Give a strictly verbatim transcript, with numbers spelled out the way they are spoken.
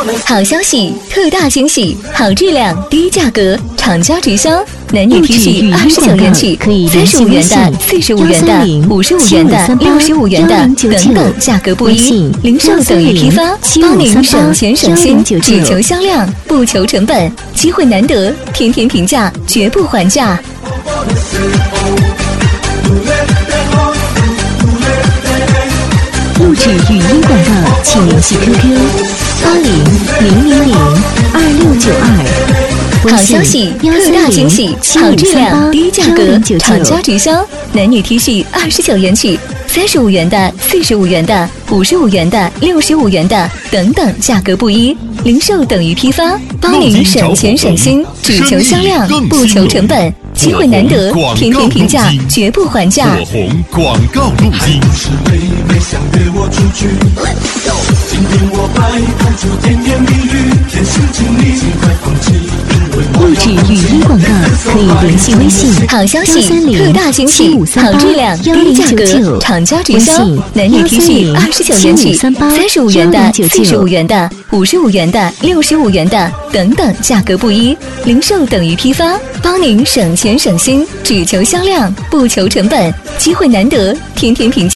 好消息，特大惊喜，好质量，低价格，厂家直销。男女 T 恤二十九元起，三十五元的、四十五元的、五十五元的、六十五元的等等，价格不一。零售等于批发，帮您省钱省心，只求销量，不求成本，机会难得，天天平价，绝不还价。 录制语音广告，请联系 Q Q 八零零零零二六九二。 好消息，特大惊喜，好质量，低价格，厂家直销。男女 T 恤二十九元起，三十五元的、四十五元的、五十五元的、六十五元的等等，价格不一。零售等于批发，帮您省钱省心，只求销量，不求成本，机会难得，天天平价，绝不还价。 火红广告路径。 是妹妹想约我出去，今天我摆不出甜言蜜语，天性经理尽快放弃。 录制语音广告可以联系微信。 好消息，特大惊喜，好质量，低价格，厂家直销。男女 T 恤二十九元起，三十五元的、四十五元的、五十五元的、六十五元的等等，价格不一。零售等于批发，帮您省钱省心，只求销量，不求成本，机会难得，天天平价。